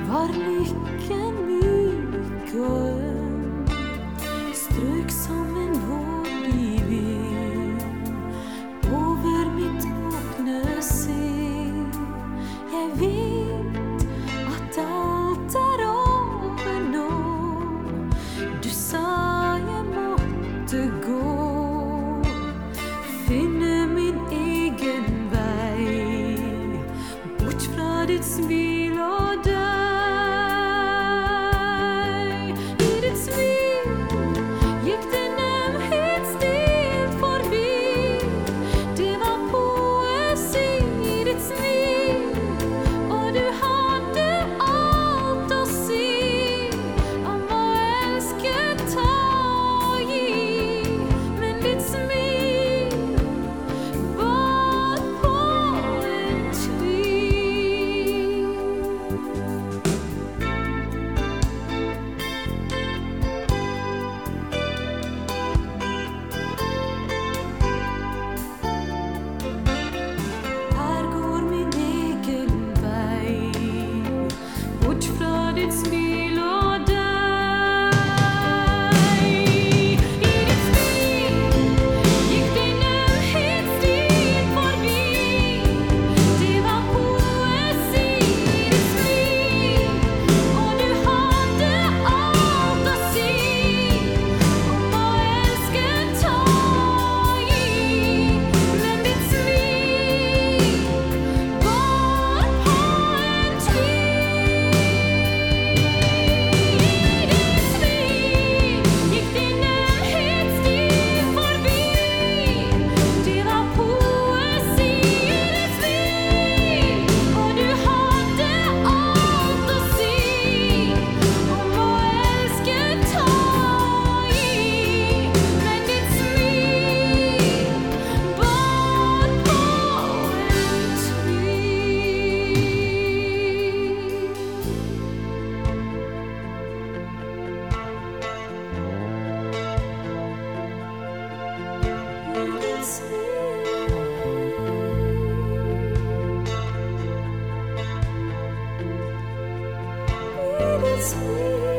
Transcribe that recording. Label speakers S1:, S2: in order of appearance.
S1: var lyckan mjuk och öm, strök som en vårdig vind over mitt åpne sinn. Jeg vet at alt er over nå. Du sa jeg måtte gå, finne min egen vei, bort fra ditt smil og deg. I ditt smil gikk den ømhetsstilt forbi. Det var poesi i ditt smil, og du hadde alt å si om å elske, ta og gi. Men ditt smil bar på en tvil. Her går min egen vei, bort fra ditt smil og deg. I ditt smil gikk din ømhetsstilt forbi. Det var poesi i ditt smil, og du hadde alt å si om å elske, ta og gi. Men ditt smil bar på en tvil. I ditt smil gikk din ømhetsstilt forbi. Det var poesi i ditt smil, og du hadde alt å si om å elske, ta og gi. Men ditt smil bar på en tvil. I ditt smil, i ditt smil.